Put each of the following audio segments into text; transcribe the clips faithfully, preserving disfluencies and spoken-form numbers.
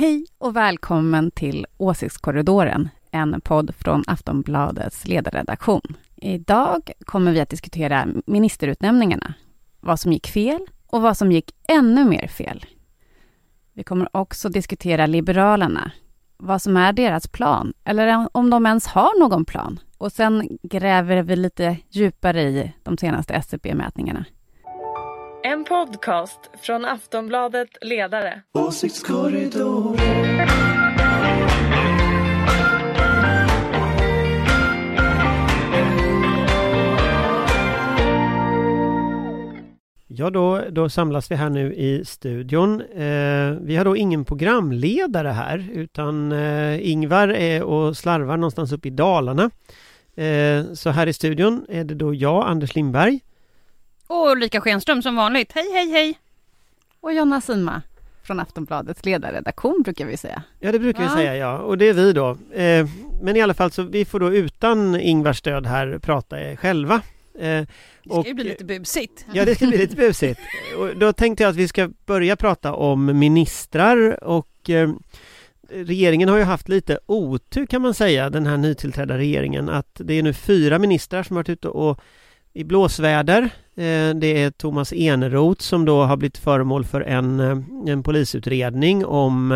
Hej och välkommen till Åsiktskorridoren, en podd från Aftonbladets ledarredaktion. Idag kommer vi att diskutera ministerutnämningarna, vad som gick fel och vad som gick ännu mer fel. Vi kommer också diskutera Liberalerna, vad som är deras plan eller om de ens har någon plan. Och sen gräver vi lite djupare i de senaste S C P-mätningarna. En podcast från Aftonbladet Ledare. Åsiktskorridor. Ja, då, då samlas vi här nu i studion. Eh, vi har då ingen programledare här, utan eh, Ingvar är och slarvar någonstans uppe i Dalarna. Eh, så här i studion är det då jag, Anders Lindberg. Och Ulrika Schenström som vanligt. Hej, hej, hej. Och Jonna Sima från Aftonbladets ledarredaktion brukar vi säga. Ja, det brukar ja. vi säga, ja. Och det är vi då. Eh, men i alla fall så vi får då utan Ingvars stöd här prata själva. Eh, det ska och, ju bli lite busigt. Ja, det ska bli lite busigt. Och då tänkte jag att vi ska börja prata om ministrar och eh, regeringen har ju haft lite otur kan man säga, den här nytillträdda regeringen, att det är nu fyra ministrar som har varit ute och i blåsväder. Eh, det är Thomas Eneroth som då har blivit föremål för en, en polisutredning om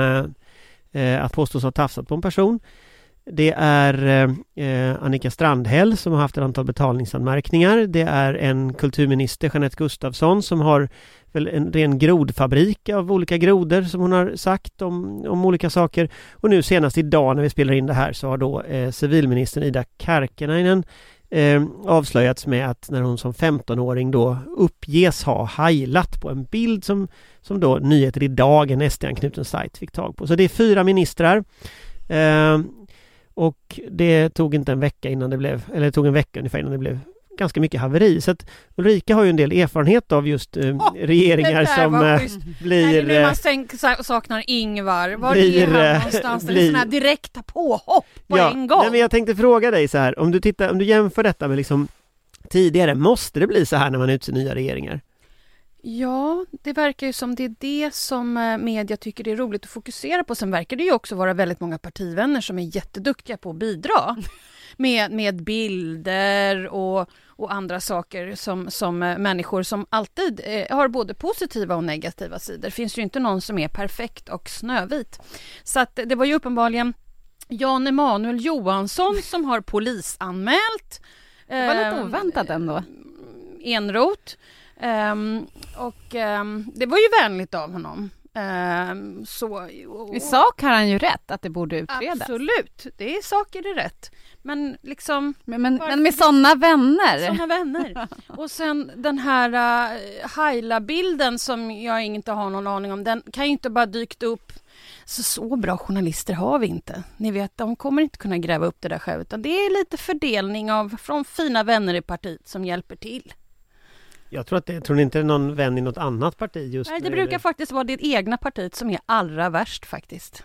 eh, att påstås ha tafsat på en person. Det är eh, Annika Strandhäll som har haft ett antal betalningsanmärkningar. Det är en kulturminister, Jeanette Gustafsson, som har väl en ren grodfabrik av olika grodor som hon har sagt om, om olika saker. Och nu senast idag när vi spelar in det här så har då eh, civilministern Ida Karkiainen eh, avslöjats med att när hon som femtonåring då uppges ha hajlat på en bild som, som då Nyheter idag, en S D-anknuten sajt, fick tag på. Så det är fyra ministrar. Eh, Och det tog inte en vecka innan det blev, eller det tog en vecka ungefär innan det blev ganska mycket haveri. Så att Ulrika har ju en del erfarenhet av just eh, oh, regeringar som eh, blir... Nej, man sänk, saknar Ingvar. Var blir, är han någonstans? Blir, sådana här direkta påhopp på ja, en gång. Nej, men jag tänkte fråga dig så här, om du, tittar, om du jämför detta med liksom tidigare, måste det bli så här när man utser nya regeringar? Ja, det verkar ju som det är det som media tycker det är roligt att fokusera på. Sen verkar det ju också vara väldigt många partivänner som är jätteduktiga på att bidra med, med bilder och, och andra saker som, som människor som alltid eh, har både positiva och negativa sidor. Det finns ju inte någon som är perfekt och snövit. Så att det var ju uppenbarligen Jan Emanuel Johansson som har polisanmält. Det var lite oväntat ändå. Eneroth. Um, och um, det var ju vänligt av honom. Um, så, och, I sak har han ju rätt att det borde utredas. Absolut, det är saker det är rätt. Men liksom... Men, men, men med sådana vänner. Sådana vänner. Och sen den här uh, Haila-bilden som jag inte har någon aning om, den kan ju inte bara dykt upp. Så, så bra journalister har vi inte. Ni vet, de kommer inte kunna gräva upp det där själv. Utan det är lite fördelning av, från fina vänner i partiet som hjälper till. Jag tror att det, tror ni inte är någon vän i något annat parti just. Nej, det brukar det faktiskt vara det egna partiet som är allra värst faktiskt.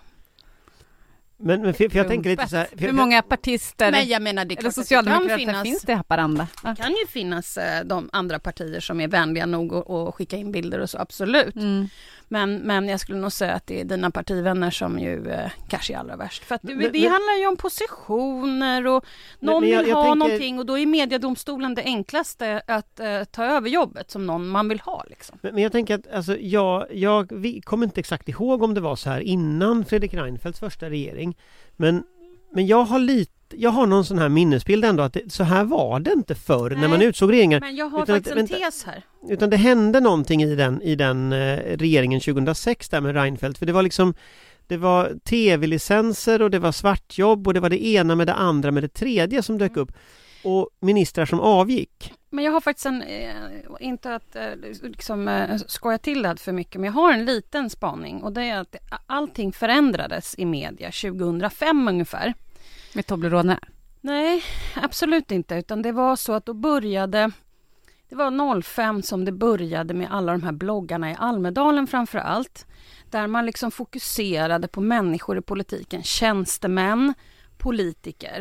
Men, men för, för jag tänker lite så här, hur många partister men jag menar, det eller socialdemokrater finnas, finns det i Haparanda? Det kan ju finnas eh, de andra partier som är vänliga nog att, att skicka in bilder och så, absolut. Mm. Men, men jag skulle nog säga att det är dina partivänner som ju eh, kanske är allra värst. För att men, det men, handlar ju om positioner och någon men, men jag, vill ha jag tänker... någonting och då är mediedomstolen det enklaste att eh, ta över jobbet som någon man vill ha. Liksom. Men, men jag tänker att alltså, jag, jag vi kommer inte exakt ihåg om det var så här innan Fredrik Reinfeldts första regering. Men, men jag har lite jag har någon sån här minnesbild ändå att det, så här var det inte förr. Nej, när man utsåg regeringar. Men jag har utan faktiskt att, en tes här. Utan det hände någonting i den, i den eh, regeringen tjugohundrasex där med Reinfeldt. För det var liksom det var tv-licenser och det var svartjobb och det var det ena med det andra med det tredje som dök upp. Och ministrar som avgick. Men jag har faktiskt en, eh, inte att eh, liksom, eh, skoja till det för mycket, men jag har en liten spaning och det är att allting förändrades i media tjugohundrafem ungefär. Med Toblerone? Nej, absolut inte, utan det var så att då började, det var noll fem som det började med alla de här bloggarna i Almedalen framför allt, där man liksom fokuserade på människor i politiken, tjänstemän, politiker.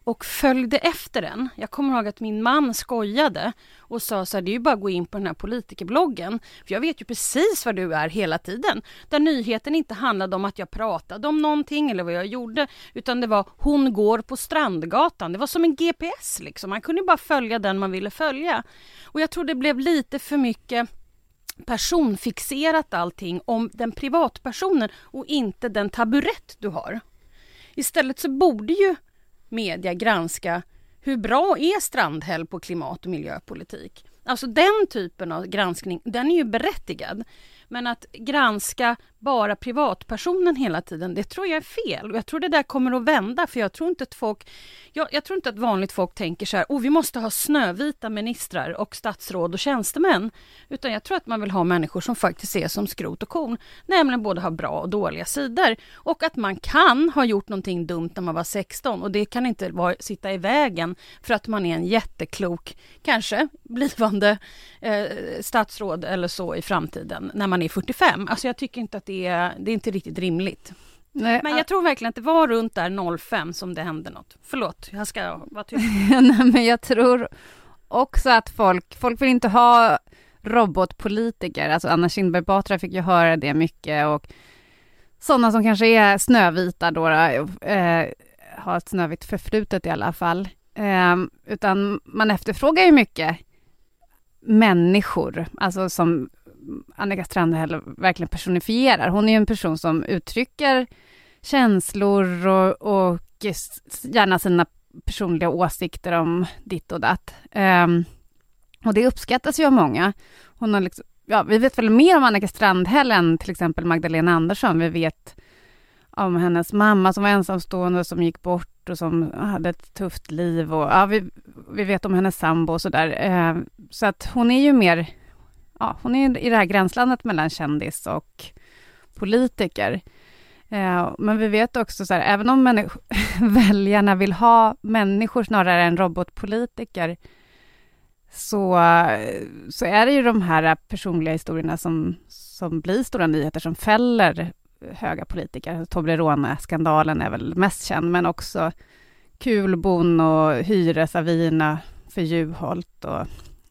och följde efter den. Jag kommer ihåg att min man skojade och sa så här, det är ju bara att gå in på den här politikerbloggen. För jag vet ju precis vad du är hela tiden. Där nyheten inte handlade om att jag pratade om någonting eller vad jag gjorde. Utan det var, hon går på Strandgatan. Det var som en G P S liksom. Man kunde bara följa den man ville följa. Och jag tror det blev lite för mycket personfixerat allting om den privatpersonen och inte den taburett du har. Istället så borde ju media granska hur bra är Strandhäll på klimat- och miljöpolitik. Alltså den typen av granskning, den är ju berättigad. Men att granska bara privatpersonen hela tiden, det tror jag är fel. Och jag tror det där kommer att vända, för jag tror inte att folk, jag, jag tror inte att vanligt folk tänker så här, oh, vi måste ha snövita ministrar och statsråd och tjänstemän. Utan jag tror att man vill ha människor som faktiskt är som skrot och korn. Nämligen både ha bra och dåliga sidor. Och att man kan ha gjort någonting dumt när man var sexton. Och det kan inte vara, sitta i vägen för att man är en jätteklok, kanske blivande eh, statsråd eller så i framtiden när man är fyrtiofem. Alltså jag tycker inte att det är, det är inte riktigt rimligt. Nej, men jag tror verkligen att det var runt där noll fem som det hände något. Förlåt, jag ska vara tyst. Nej, men jag tror också att folk, folk vill inte ha robotpolitiker. Alltså Anna Kinberg Batra fick ju höra det mycket, och sådana som kanske är snövita då, eh, har ett snövitt förflutet i alla fall. Eh, utan man efterfrågar ju mycket människor, alltså som Annika Strandhäll verkligen personifierar. Hon är ju en person som uttrycker känslor och, och gärna sina personliga åsikter om ditt och datt. Um, och det uppskattas ju av många. Hon har liksom, ja, vi vet väl mer om Annika Strandhäll än till exempel Magdalena Andersson. Vi vet om hennes mamma som var ensamstående och som gick bort och som hade ett tufft liv. Och, ja, vi, vi vet om hennes sambo och sådär. Uh, så att hon är ju mer... Ja, hon är i det här gränslandet mellan kändis och politiker. Eh, men vi vet också så här, även om människ- väljarna vill ha människor snarare än robotpolitiker, så, så är det ju de här personliga historierna som, som blir stora nyheter, som fäller höga politiker. Toblerone-skandalen är väl mest känd, men också Kulbon och hyresavierna för Juholt och...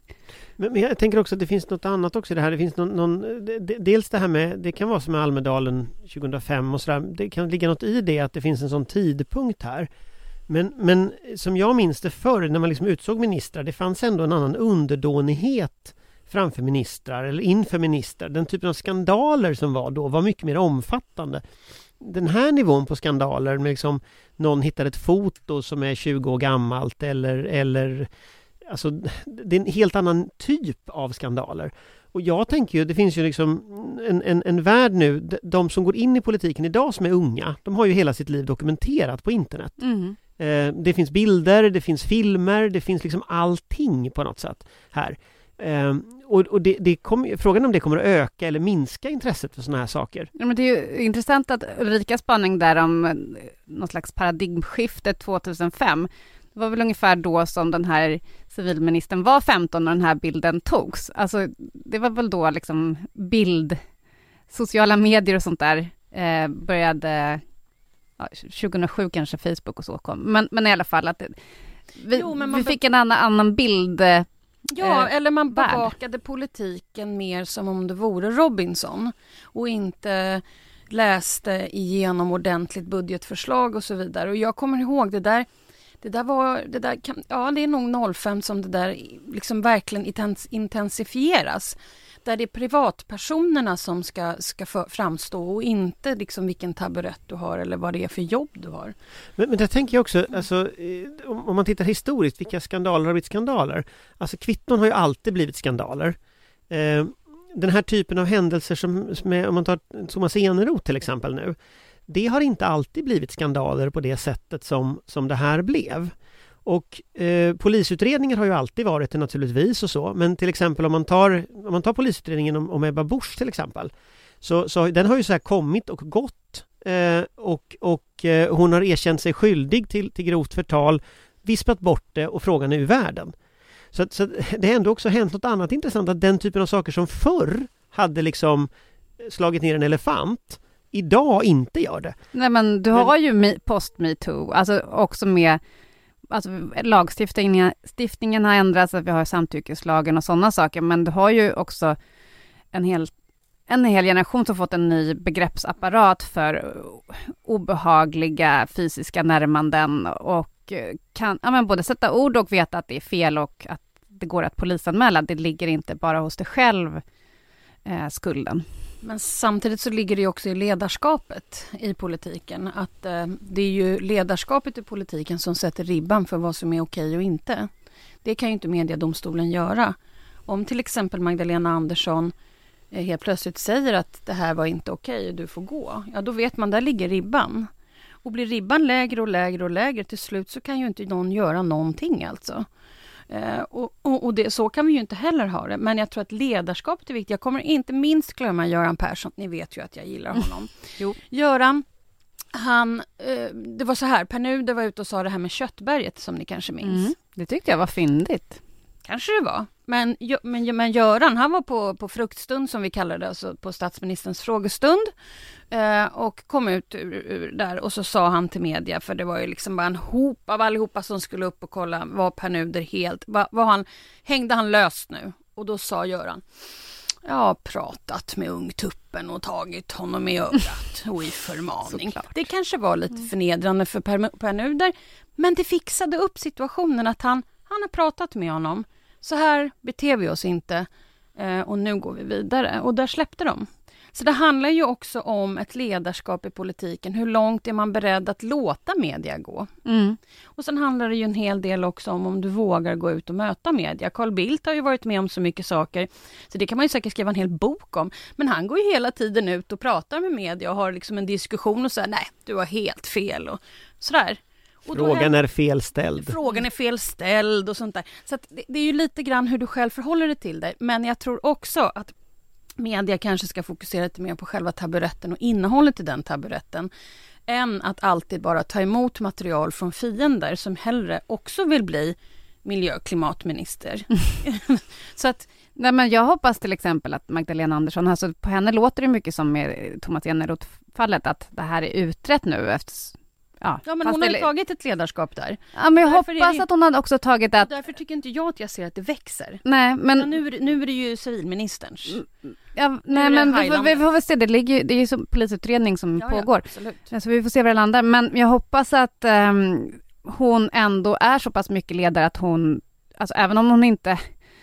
Men, men jag tänker också att det finns något annat också i det här. Det finns någon, någon, dels det här med, det kan vara som med Almedalen tjugohundrafem och sådär. Det kan ligga något i det att det finns en sån tidpunkt här. Men, men som jag minns det förr, när man liksom utsåg ministrar, det fanns ändå en annan underdånighet framför ministrar eller inför ministrar. Den typen av skandaler som var då var mycket mer omfattande. Den här nivån på skandaler med liksom någon hittar ett foto som är tjugo år gammalt eller... eller alltså, det är en helt annan typ av skandaler. Och jag tänker ju, det finns ju liksom en, en, en värld nu, de som går in i politiken idag som är unga, de har ju hela sitt liv dokumenterat på internet. Mm. Eh, det finns bilder, det finns filmer, det finns liksom allting på något sätt här. Eh, och och det, det kom, frågan om det kommer att öka eller minska intresset för såna här saker. Ja, men det är ju intressant att Ulrika spaning där om något slags paradigmskifte tjugohundrafem. Det var väl ungefär då som den här civilministern var femton när den här bilden togs. Alltså det var väl då liksom bild, sociala medier och sånt där eh, började, ja, tjugohundrasju kanske Facebook och så kom. Men, men i alla fall att vi, jo, men vi fick en annan, annan bild. Eh, ja, eller man bevakade politiken mer som om det vore Robinson och inte läste igenom ordentligt budgetförslag och så vidare. Och jag kommer ihåg det där. Det där var, det där kan, ja det är nog noll fem som det där liksom verkligen intensifieras. Där det är privatpersonerna som ska, ska för, framstå och inte liksom vilken taburett du har eller vad det är för jobb du har. Men, men där tänker jag också, alltså, om, om man tittar historiskt, vilka skandaler har blivit skandaler? Alltså kvitton har ju alltid blivit skandaler. Eh, den här typen av händelser som, som är, om man tar Thomas Eneroth till exempel nu, det har inte alltid blivit skandaler på det sättet som, som det här blev. Och eh, polisutredningar har ju alltid varit det naturligtvis och så. Men till exempel om man tar, om man tar polisutredningen om, om Ebba Busch till exempel. Så, så den har ju så här kommit och gått. Eh, och och eh, hon har erkänt sig skyldig till, till grovt förtal. Vispat bort det och frågan är ur världen. Så, så det har ändå också hänt något annat intressant. Att den typen av saker som förr hade liksom slagit ner en elefant. Idag inte gör det. Nej, men du har ju post-MeToo, alltså också med alltså, lagstiftningen stiftningen har ändrats, att vi har samtyckeslagen och sådana saker, men du har ju också en hel, en hel generation som fått en ny begreppsapparat för obehagliga fysiska närmanden och kan ja, men både sätta ord och veta att det är fel och att det går att polisanmäla. Det ligger inte bara hos dig själv, eh, skulden. Men samtidigt så ligger det också i ledarskapet i politiken. Att eh, det är ju ledarskapet i politiken som sätter ribban för vad som är okej och inte. Det kan ju inte mediedomstolen göra. Om till exempel Magdalena Andersson eh, helt plötsligt säger att det här var inte okej och du får gå. Ja, då vet man, där ligger ribban. Och blir ribban lägre och lägre och lägre, till slut så kan ju inte någon göra någonting alltså. Uh, och och, och det, så kan vi ju inte heller ha det. Men jag tror att ledarskapet är viktigt. Jag kommer inte minst glömma Göran Persson. Ni vet ju att jag gillar honom. Jo. Göran, han, uh, det var så här. Per Nuder var ute och sa det här med Köttberget som ni kanske minns. Mm, det tyckte jag var fyndigt. Kanske det var. Men, men, men Göran, han var på, på fruktstund som vi kallar det, alltså på statsministerns frågestund. Eh, och kom ut ur, ur där och så sa han till media, för det var ju liksom bara en hop av allihopa som skulle upp och kolla, var Per Nuder helt, var, var han, hängde han löst nu? Och då sa Göran, jag har pratat med ungtuppen och tagit honom i örat och i förmaning. Det kanske var lite förnedrande för Per, Per Nuder, men det fixade upp situationen att han, han har pratat med honom. Så här beter vi oss inte eh, och nu går vi vidare. Och där släppte de. Så det handlar ju också om ett ledarskap i politiken. Hur långt är man beredd att låta media gå? Mm. Och sen handlar det ju en hel del också om om du vågar gå ut och möta media. Carl Bildt har ju varit med om så mycket saker. Så det kan man ju säkert skriva en hel bok om. Men han går ju hela tiden ut och pratar med media och har liksom en diskussion och säger nej, du har helt fel och sådär. Och Frågan är, är felställd. Frågan är felställd och sånt där. Så att det, det är ju lite grann hur du själv förhåller dig till det. Men jag tror också att media kanske ska fokusera lite mer på själva taburetten och innehållet i den taburetten. Än att alltid bara ta emot material från fiender som hellre också vill bli miljö- och klimatminister. Så att Nej, men jag hoppas till exempel att Magdalena Andersson, alltså på henne låter det mycket som med Thomas Eneroth-fallet, att det här är utrett nu efter. Ja, ja, men fast hon har ju det... tagit ett ledarskap där. Ja, men jag Därför hoppas det... att hon hade också tagit att... Därför tycker inte jag att jag ser att det växer. Nej, men... Ja, nu, är det, nu är det ju civilministerns. Ja, nej, men vi får, vi får väl se. Det, ligger, det är ju som polisutredning som ja, pågår. Ja, absolut. Så vi får se vad det landar. Men jag hoppas att um, hon ändå är så pass mycket ledare att hon, alltså även om hon inte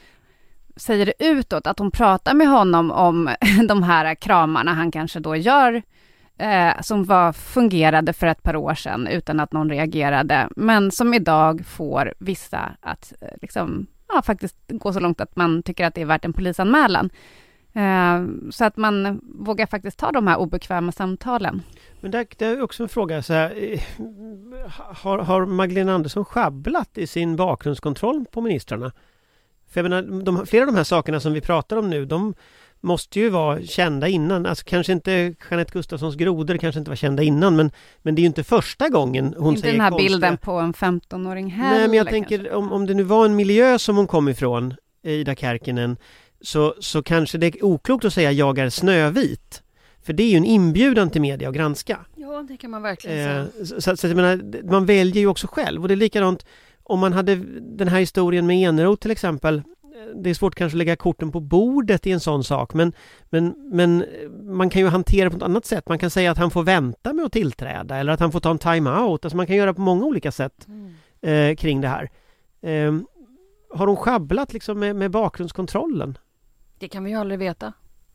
säger det utåt, att hon pratar med honom om de här kramarna han kanske då gör, eh, som var, fungerade för ett par år sedan utan att någon reagerade, men som idag får vissa att eh, liksom, ja, faktiskt gå så långt att man tycker att det är värt en polisanmälan. Eh, så att man vågar faktiskt ta de här obekväma samtalen. Men det, det är också en fråga så här, har, har Magdalena Andersson schabblat i sin bakgrundskontroll på ministrarna? För jag menar, de, flera av de här sakerna som vi pratar om nu, de måste ju vara kända innan. Alltså kanske inte Jeanette Gustafssons grodor kanske inte var kända innan, men, men det är ju inte första gången hon inte säger den här konstiga... bilden på en femtonåring heller. Nej, men jag tänker om, om det nu var en miljö som hon kom ifrån, Ida Kärkinen, så, så kanske det är oklokt att säga jag är snövit. För det är ju en inbjudan till media att granska. Ja, det kan man verkligen säga. Eh, så, så, så jag menar, man väljer ju också själv. Och det är likadant om man hade den här historien med Eneroth till exempel. Det är svårt kanske att lägga korten på bordet i en sån sak. Men, men, men man kan ju hantera på ett annat sätt. Man kan säga att han får vänta med att tillträda. Eller att han får ta en time-out. Alltså man kan göra på många olika sätt mm. eh, kring det här. Eh, har hon schabblat liksom med, med bakgrundskontrollen? Det kan vi ju aldrig veta.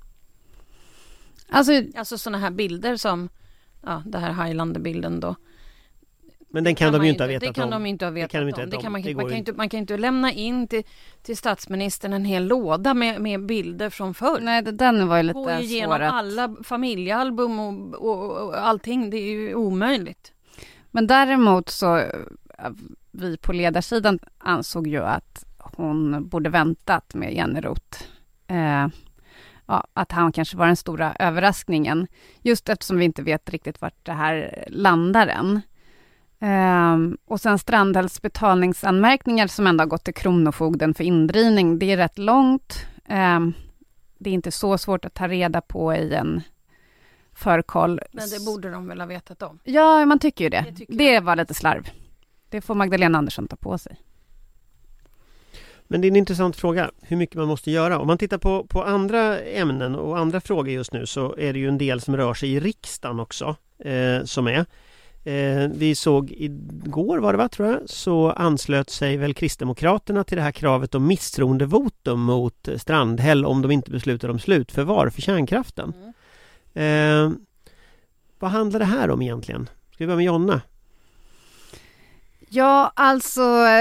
Alltså, alltså sådana här bilder som ja, det här Highlander-bilden då. Men den kan, kan de ju inte inte, ha vetat om. Det kan de inte ha vetat det kan de om. inte Det kan man, det man, kan inte. Inte, man kan inte lämna in till, till statsministern en hel låda med, med bilder från förr. Nej, den var ju lite svår. Gå igenom att... alla familjealbum och, och, och allting. Det är ju omöjligt. Men däremot så vi på ledarsidan ansåg ju att hon borde väntat med Eneroth. Eh, ja, att han kanske var den stora överraskningen. Just eftersom vi inte vet riktigt vart det här landar än. Um, och sen Strandhälls betalningsanmärkningar som ändå har gått till Kronofogden för indrivning. Det är rätt långt. Um, det är inte så svårt att ta reda på i en förkoll. Men det borde de väl ha vetat om. Ja, man tycker ju det. Det, det var lite slarv. det får Magdalena Andersson ta på sig. Men det är en intressant fråga, hur mycket man måste göra. Om man tittar på, på andra ämnen och andra frågor just nu så är det ju en del som rör sig i riksdagen också eh, som är. Eh, vi såg igår var det va, tror jag, så anslöt sig väl Kristdemokraterna till det här kravet om misstroendevotum mot Strandhäll om de inte beslutar om slutförvar för kärnkraften. Mm. Eh, vad handlar det här om egentligen? Ska vi börja med Jonna? Ja, alltså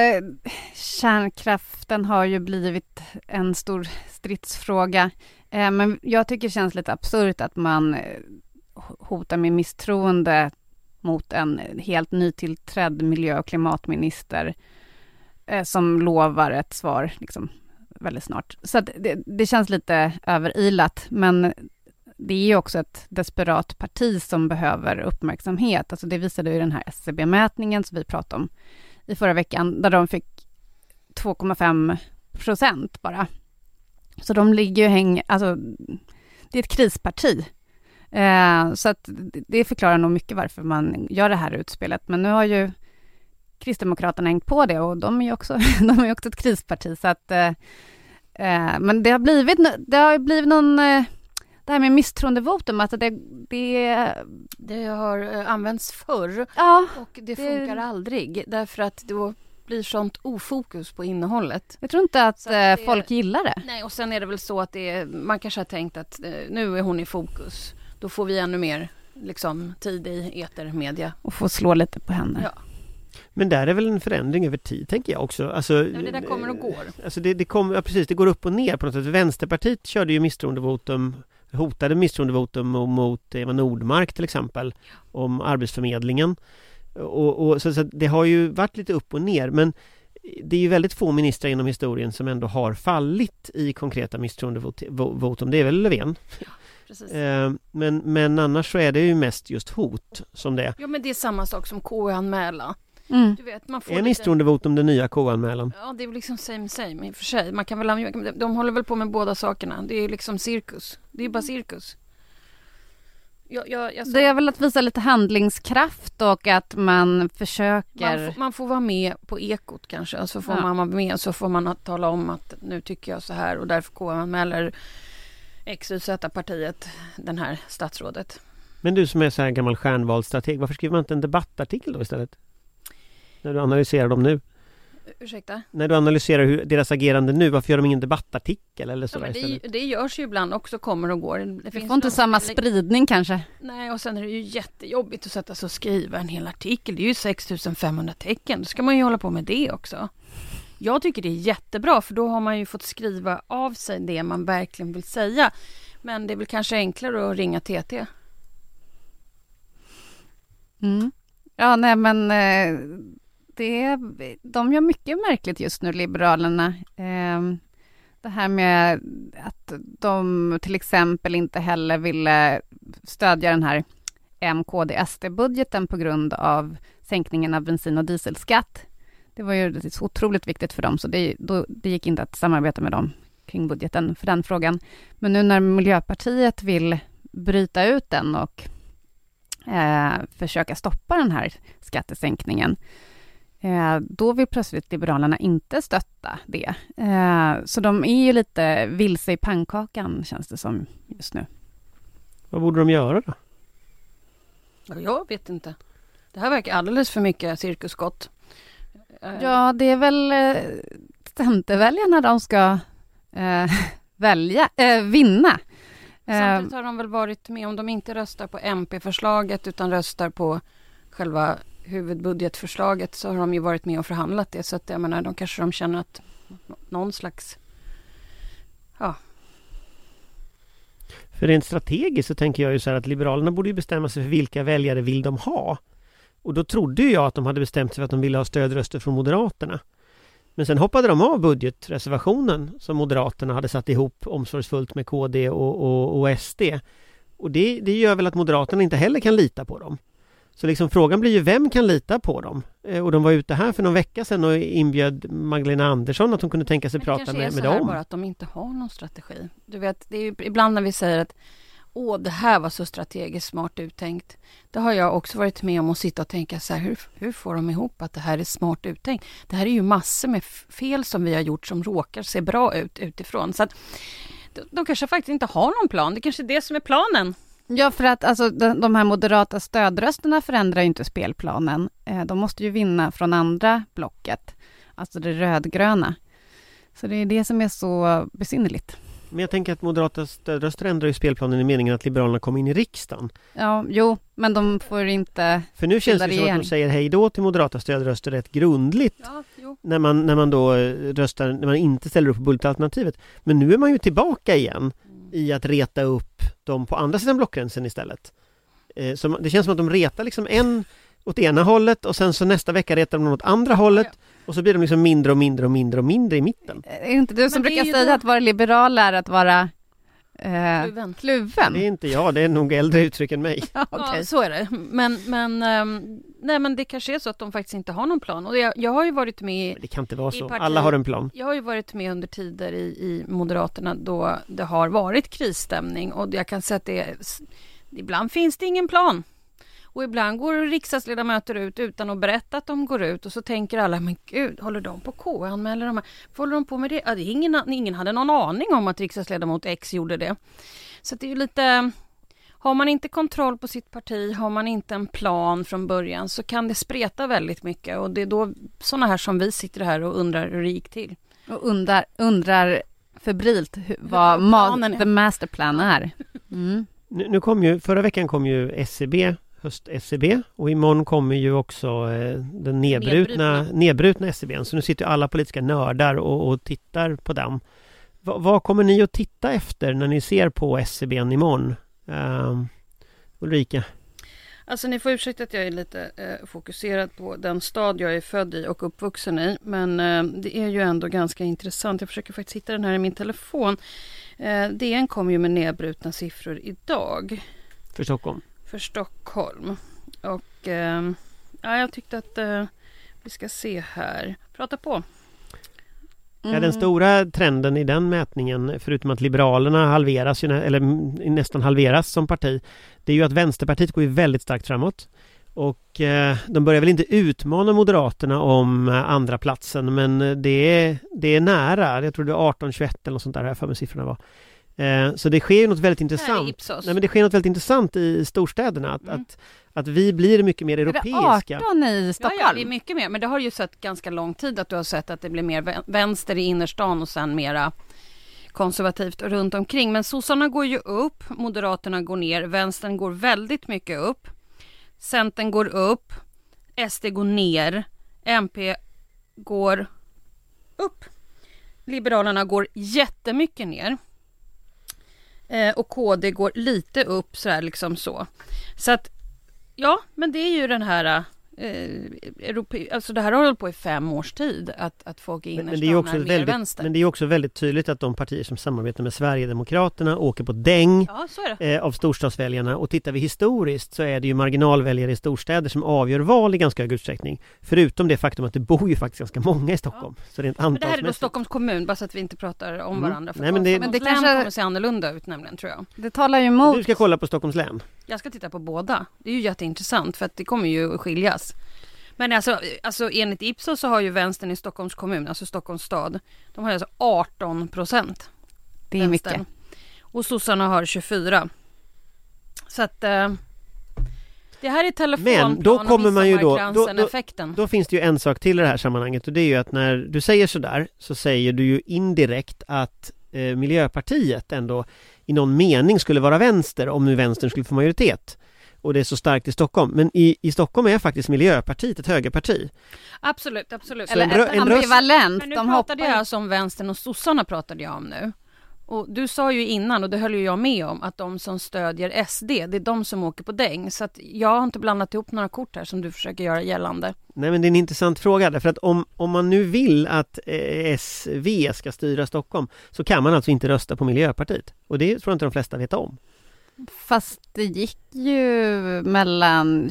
kärnkraften har ju blivit en stor stridsfråga. Eh, men jag tycker det känns lite absurt att man hotar med misstroende mot en helt nytillträdd miljö- och klimatminister eh, som lovar ett svar liksom, väldigt snart. Så att det, det känns lite överilat, men det är ju också ett desperat parti som behöver uppmärksamhet. Alltså det visade ju den här S C B-mätningen som vi pratade om i förra veckan, där de fick två komma fem procent bara. Så de ligger ju häng, alltså det är ett krisparti. Eh, så att det förklarar nog mycket varför man gör det här utspelet. Men nu har ju Kristdemokraterna hängt på det och de är ju också, de är också ett krisparti. Så att, eh, eh, men det har blivit, det har blivit någon... Eh, det här med misstroendevotum, att det, det... det har använts förr ja, och det funkar det... aldrig. Därför att då blir sånt ofokus på innehållet. Jag tror inte att, att det... folk gillar det. Nej, och sen är det väl så att det är, man kanske har tänkt att nu är hon i fokus. Då får vi ännu mer liksom, tid i etermedia. Och få slå lite på henne. Ja. Men där är väl en förändring över tid, tänker jag också. Alltså, ja, det där kommer och går. Alltså det, det, kom, ja, precis, det går upp och ner på något sätt. Vänsterpartiet körde ju misstroendevotum, hotade misstroendevotum mot Eva Nordmark till exempel, om Arbetsförmedlingen. Och, och, så, så det har ju varit lite upp och ner, men det är ju väldigt få ministrar inom historien som ändå har fallit i konkreta misstroendevotum. Det är väl Löfven. Ja. Precis. Men, men annars så är det ju mest just hot som det är. Ja, men det är samma sak som K U-anmälan. Mm. Du vet, man får är lite... misstroendevotum den nya K U-anmälan? Ja, det är väl liksom same same i och för sig. Man kan väl, de håller väl på med båda sakerna. Det är liksom cirkus. Det är bara cirkus. Jag, jag, jag så... Det är väl att visa lite handlingskraft och att man försöker... Man får, man får vara med på Ekot kanske. Och så får ja. man vara med och så får man tala om att nu tycker jag så här och därför K U-anmäler X Y Z-partiet, den här statsrådet. Men du som är så här gammal stjärnvalsstrateg, varför skriver man inte en debattartikel då istället? När du analyserar dem nu. Ursäkta? När du analyserar hur, deras agerande nu, varför gör de ingen debattartikel eller så? Ja, men det, det görs ju ibland också, kommer och går. Det, det finns får inte samma spridning kanske. Nej, och sen är det ju jättejobbigt att sätta sig och skriva en hel artikel. Det är ju sex tusen femhundra tecken. Då ska man ju hålla på med det också. Jag tycker det är jättebra, för då har man ju fått skriva av sig det man verkligen vill säga. Men det är väl kanske enklare att ringa T T. Mm. Ja, nej men eh, det, de gör mycket märkligt just nu, Liberalerna. Eh, det här med att de till exempel inte heller ville stödja den här M K D S D-budgeten på grund av sänkningen av bensin- och dieselskatt. Det var ju så otroligt viktigt för dem, så det, då, det gick inte att samarbeta med dem kring budgeten för den frågan. Men nu när Miljöpartiet vill bryta ut den och eh, försöka stoppa den här skattesänkningen, eh, då vill plötsligt Liberalerna inte stötta det. Eh, så de är ju lite vilse i pannkakan, känns det som just nu. Vad borde de göra då? Ja, jag vet inte. Det här verkar alldeles för mycket cirkusskott. Ja, det är väl centerväljarna de ska eh, välja, eh, vinna. Samtidigt har de väl varit med, om de inte röstar på M P-förslaget utan röstar på själva huvudbudgetförslaget, så har de ju varit med och förhandlat det. Så att jag menar, de kanske de känner att någon slags... Ja. För rent strategiskt så tänker jag ju så här att Liberalerna borde ju bestämma sig för vilka väljare vill de ha. Och då trodde jag att de hade bestämt sig för att de ville ha stödröster från Moderaterna. Men sen hoppade de av budgetreservationen som Moderaterna hade satt ihop omsorgsfullt med K D och, och, och S D. Och det, det gör väl att Moderaterna inte heller kan lita på dem. Så liksom frågan blir ju, vem kan lita på dem? Och de var ute här för någon vecka sedan och inbjöd Magdalena Andersson att hon kunde tänka sig prata med, med dem. Det kanske är så här bara att de inte har någon strategi. Du vet, det är ju ibland när vi säger att åh, det här var så strategiskt smart uttänkt. Det har jag också varit med om att sitta och tänka så här, hur, hur får de ihop att det här är smart uttänkt? Det här är ju massor med fel som vi har gjort som råkar se bra ut utifrån. Så att de, de kanske faktiskt inte har någon plan. Det kanske är det som är planen. Ja, för att alltså, de, de här moderata stödrösterna förändrar ju inte spelplanen. Eh, de måste ju vinna från andra blocket, alltså det rödgröna. Så det är det som är så besynnerligt. Men jag tänker att moderata stödröster ändrar ju spelplanen i meningen att Liberalerna kommer in i riksdagen. Ja, jo, men de får inte... För nu känns det som att de säger hej då till moderata stödröster rätt grundligt. Ja, jo. När man, när man då röstar, när man inte ställer upp på budgetalternativet. Men nu är man ju tillbaka igen mm. i att reta upp dem på andra sidan blockgränsen istället. Eh, så det känns som att de retar liksom en åt ena hållet och sen så nästa vecka retar de åt andra hållet. Ja. Och så blir de liksom mindre och mindre och mindre och mindre i mitten. Är inte du som brukar säga då... att vara liberal är att vara eh, kluven. kluven? Det är inte jag, det är nog äldre uttryck än mig. Ja, okay. Ja, så är det. Men, men, um, nej, men det kanske är så att de faktiskt inte har någon plan. Och jag, jag har ju varit med... Det kan inte vara så. Alla har en plan. Jag har ju varit med under tider i, i Moderaterna då det har varit krisstämning. Och jag kan säga att det, ibland finns det ingen plan. Och ibland går riksdagsledamöter ut utan att berätta att de går ut. Och så tänker alla, men gud, håller de på K? Anmäler de här? Vad håller de på med det? Ja, det är ingen, ingen hade någon aning om att riksdagsledamot X gjorde det. Så det är ju lite... Har man inte kontroll på sitt parti, har man inte en plan från början så kan det spreta väldigt mycket. Och det är då sådana här som vi sitter här och undrar hur det gick till. Och undrar, undrar febrilt hur, vad ma- the masterplan är. Mm. Nu, nu kom ju, förra veckan kom ju S C B... höst-S C B och imorgon kommer ju också eh, den nedbrutna, nedbrutna S C B. Så nu sitter alla politiska nördar och, och tittar på dem. Va, vad kommer ni att titta efter när ni ser på S C B imorgon? Uh, Ulrika? Alltså ni får ursäkta att jag är lite eh, fokuserad på den stad jag är född i och uppvuxen i. Men eh, det är ju ändå ganska intressant. Jag försöker faktiskt hitta den här i min telefon. Eh, D N kom ju med nedbrutna siffror idag. För Stockholm? För Stockholm. Och eh, ja, jag tyckte att eh, vi ska se här. Prata på. Mm. Ja, den stora trenden i den mätningen, förutom att Liberalerna halveras, eller nästan halveras som parti, det är ju att Vänsterpartiet går ju väldigt starkt framåt. Och eh, de börjar väl inte utmana Moderaterna om eh, andra platsen, men det är, det är nära. Jag tror det är arton tjugoett eller något sånt där här för mig siffrorna var. Eh, så det sker ju något väldigt intressant. Nej, men det sker något väldigt intressant i storstäderna att, mm. att, att vi blir mycket mer europeiska. Är det arton i Stockholm? Ja, ja, det är mycket mer. Men det har ju sett ganska lång tid att du har sett att det blir mer vänster i innerstan och sen mera konservativt runt omkring. Men sossarna går ju upp, Moderaterna går ner, vänstern går väldigt mycket upp. Centern går upp, S D går ner, M P går upp. Liberalerna går jättemycket ner. Eh, och K D går lite upp så här liksom så. Så att ja, men det är ju den här eh, Europe, alltså det här har hållit på i fem års tid att, att folk är innerstan men, men det är också väldigt, vänster. Men det är också väldigt tydligt att de partier som samarbetar med Sverigedemokraterna åker på däng ja, så är det. Eh, av storstadsväljarna. Och tittar vi historiskt så är det ju marginalväljare i storstäder som avgör val i ganska hög utsträckning. Förutom det faktum att det bor ju faktiskt ganska många i Stockholm. Ja. Så det är men det här är då Stockholms kommun, bara så att vi inte pratar om mm. varandra. För Nej, men det, men det kanske kommer se annorlunda ut nämligen, tror jag. Det talar ju emot. Du ska kolla på Stockholms län. Jag ska titta på båda. Det är ju jätteintressant för att det kommer ju skiljas. Men alltså, alltså enligt Ipsos så har ju vänstern i Stockholms kommun, alltså Stockholms stad, de har alltså arton procent. Det är vänstern. Mycket. Och sossarna har tjugofyra. Så att eh, det här är telefonplan men då kommer man ju då, då, då, effekten. Då finns det ju en sak till i det här sammanhanget och det är ju att när du säger sådär så säger du ju indirekt att eh, Miljöpartiet ändå i någon mening skulle vara vänster om nu vänstern skulle få majoritet. Och det är så starkt i Stockholm. Men i, i Stockholm är faktiskt Miljöpartiet ett högerparti. Absolut, absolut. Eller ett en ambivalent. Men nu de pratade hoppar... jag alltså om vänstern och sossarna pratade jag om nu. Och du sa ju innan, och det höll ju jag med om, att de som stödjer S D, det är de som åker på däng. Så att jag har inte blandat ihop några kort här som du försöker göra gällande. Nej, men det är en intressant fråga. Därför att om, om man nu vill att eh, S V ska styra Stockholm så kan man alltså inte rösta på Miljöpartiet. Och det tror jag inte de flesta vet om. Fast det gick ju mellan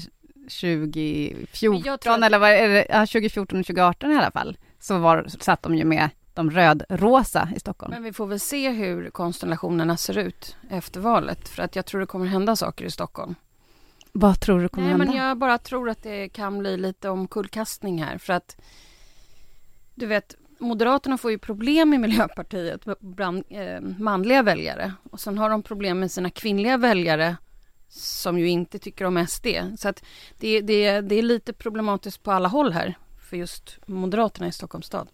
tjugo fjorton att... eller vad är det, ja, tjugo fjorton och tjugo arton i alla fall. Så var, satt de ju med de röd-rosa i Stockholm. Men vi får väl se hur konstellationerna ser ut efter valet. För att jag tror det kommer hända saker i Stockholm. Vad tror du kommer Nej, hända? Men jag bara tror att det kan bli lite omkullkastning här. För att, du vet, Moderaterna får ju problem i Miljöpartiet bland eh, manliga väljare. Och sen har de problem med sina kvinnliga väljare som ju inte tycker om S D. Så att det, det, det är lite problematiskt på alla håll här för just Moderaterna i Stockholms stad.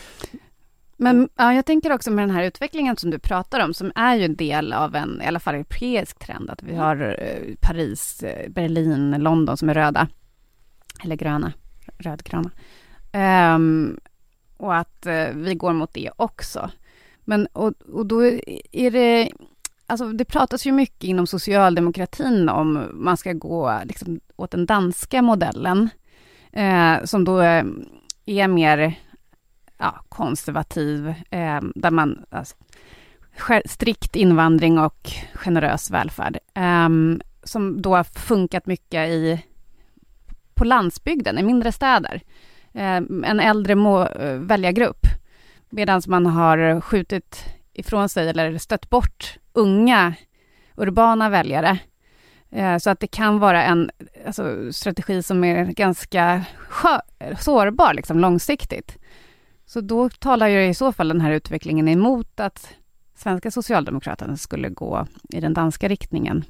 Men ja, jag tänker också med den här utvecklingen som du pratar om, som är ju en del av en, i alla fall europeisk trend, att vi har eh, Paris, eh, Berlin, London som är röda, eller gröna, rödgröna. Um, och att eh, vi går mot det också. Men, och, och då är det, alltså det pratas ju mycket inom socialdemokratin om man ska gå liksom åt den danska modellen, eh, som då är mer ja, konservativ, eh, där man alltså, strikt invandring och generös välfärd, eh, som då har funkat mycket i på landsbygden, i mindre städer. Eh, en äldre må, väljargrupp, medan man har skjutit ifrån sig eller stött bort unga urbana väljare. Eh, så att det kan vara en alltså, strategi som är ganska skö, sårbar liksom, långsiktigt. Så då talar ju i så fall den här utvecklingen emot att svenska socialdemokraterna skulle gå i den danska riktningen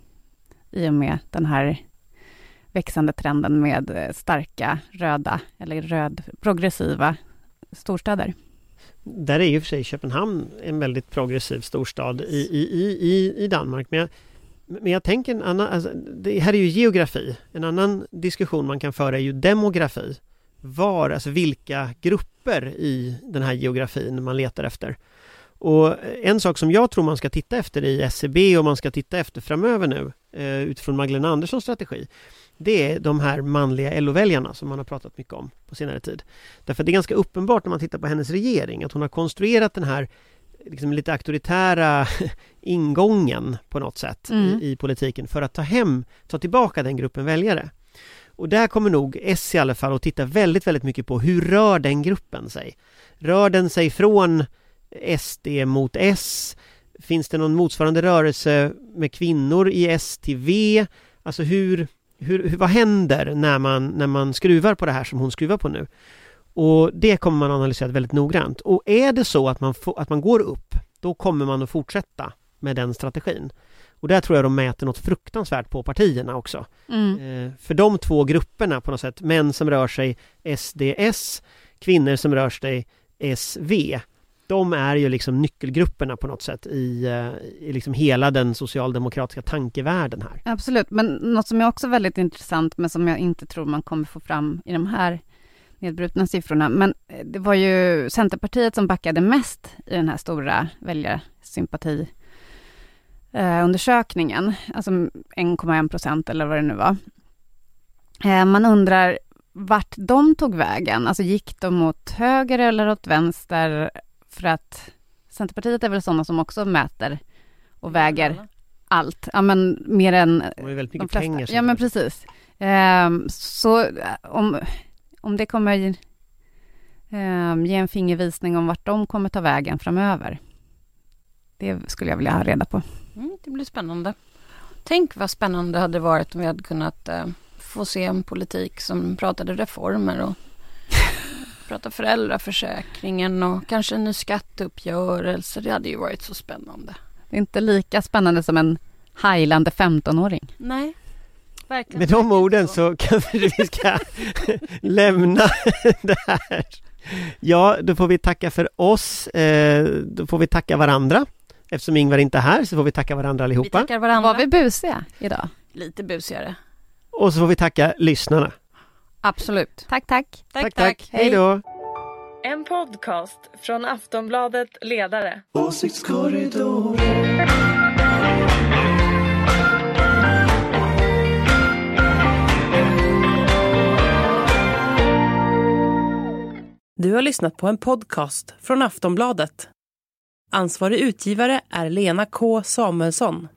i och med den här växande trenden med starka röda eller röd progressiva storstäder. Där är ju för sig Köpenhamn en väldigt progressiv storstad i, i, i, i Danmark. Men jag, men jag tänker en annan, alltså, det här är ju geografi. En annan diskussion man kan föra är ju demografi. Var, alltså vilka grupper i den här geografin man letar efter. Och en sak som jag tror man ska titta efter i S C B och man ska titta efter framöver nu eh, utifrån Magdalena Anderssons strategi, det är de här manliga L O-väljarna som man har pratat mycket om på senare tid. Därför det är ganska uppenbart när man tittar på hennes regering att hon har konstruerat den här liksom lite auktoritära ingången på något sätt mm. i, i politiken för att ta hem, ta tillbaka den gruppen väljare. Och där kommer nog S i alla fall att titta väldigt, väldigt mycket på hur rör den gruppen sig. Rör den sig från S D mot S? Finns det någon motsvarande rörelse med kvinnor i S till V? Alltså hur, hur, hur, vad händer när man, när man skruvar på det här som hon skruvar på nu? Och det kommer man analysera väldigt noggrant. Och är det så att man, få, att man går upp, då kommer man att fortsätta med den strategin. Och där tror jag de mäter något fruktansvärt på partierna också. Mm. Eh, för de två grupperna på något sätt, män som rör sig S D S, kvinnor som rör sig S V, de är ju liksom nyckelgrupperna på något sätt i, i liksom hela den socialdemokratiska tankevärlden här. Absolut, men något som är också väldigt intressant men som jag inte tror man kommer få fram i de här nedbrutna siffrorna, men det var ju Centerpartiet som backade mest i den här stora väljarsympati eh, undersökningen, alltså en komma en procent eller vad det nu var. Eh, man undrar vart de tog vägen, alltså gick de åt höger eller åt vänster, för att Centerpartiet är väl sådana som också mäter och väger ja, allt, ja men mer än de har väldigt mycket de flesta. Pengar, ja men precis. Eh, så om Om det kommer ge, eh, ge en fingervisning om vart de kommer ta vägen framöver. Det skulle jag vilja ha reda på. Mm, det blir spännande. Tänk vad spännande det hade varit om vi hade kunnat eh, få se en politik som pratade reformer och prata föräldraförsäkringen och kanske en ny skatteuppgörelse. Det hade ju varit så spännande. Det är inte lika spännande som en heilande femtonåring. Nej. Verkligen. Med de orden så kanske vi ska lämna det här. Ja, då får vi tacka för oss. Eh, då får vi tacka varandra. Eftersom Ingvar inte är här så får vi tacka varandra allihopa. Vi tackar varandra. Var vi busiga idag? Lite busigare. Och så får vi tacka lyssnarna. Absolut. Tack, tack. Tack, tack. tack. Hej då. En podcast från Aftonbladet Ledare. Åsiktskorridoren. Du har lyssnat på en podcast från Aftonbladet. Ansvarig utgivare är Lena K. Samuelsson.